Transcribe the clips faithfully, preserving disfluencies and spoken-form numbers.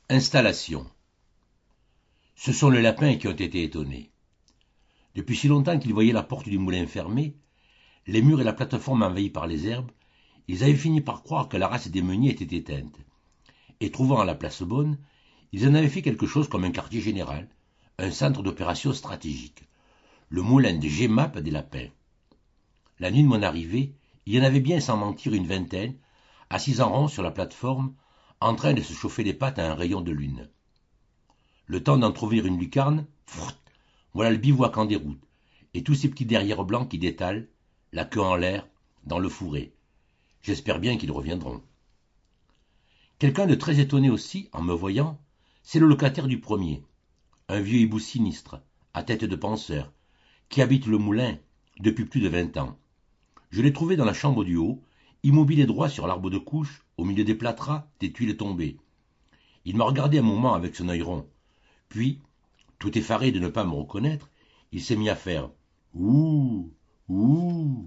Installation. Ce sont les lapins qui ont été étonnés. Depuis si longtemps qu'ils voyaient la porte du moulin fermée, les murs et la plateforme envahis par les herbes, ils avaient fini par croire que la race des meuniers était éteinte. Et trouvant à la place bonne, ils en avaient fait quelque chose comme un quartier général, un centre d'opération stratégique, le moulin de G M A P des lapins. La nuit de mon arrivée, il y en avait bien sans mentir une vingtaine, assis en rond sur la plateforme, en train de se chauffer les pattes à un rayon de lune. Le temps d'entr'ouvrir une lucarne, frrrt, voilà le bivouac en déroute, et tous ces petits derrières blancs qui détalent, la queue en l'air, dans le fourré. J'espère bien qu'ils reviendront. Quelqu'un de très étonné aussi, en me voyant, c'est le locataire du premier, un vieux hibou sinistre, à tête de penseur, qui habite le moulin depuis plus de vingt ans. Je l'ai trouvé dans la chambre du haut, immobile et droit sur l'arbre de couche, au milieu des plâtras, des tuiles tombées. Il m'a regardé un moment avec son œil rond, puis, tout effaré de ne pas me reconnaître, il s'est mis à faire « Ouh, ouh »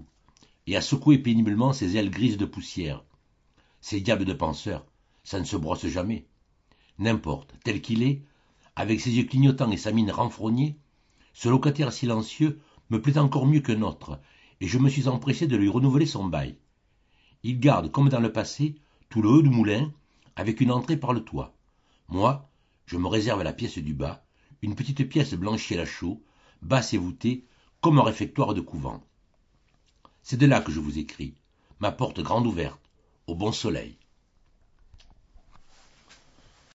et à secouer péniblement ses ailes grises de poussière. Ces diables de penseurs, ça ne se brosse jamais. N'importe, tel qu'il est, avec ses yeux clignotants et sa mine renfrognée, ce locataire silencieux me plaît encore mieux qu'un autre, et je me suis empressé de lui renouveler son bail. Il garde, comme dans le passé, tout le haut du moulin, avec une entrée par le toit. Moi, je me réserve la pièce du bas, une petite pièce blanchie à la chaux, basse et voûtée, comme un réfectoire de couvent. C'est de là que je vous écris, ma porte grande ouverte, au bon soleil.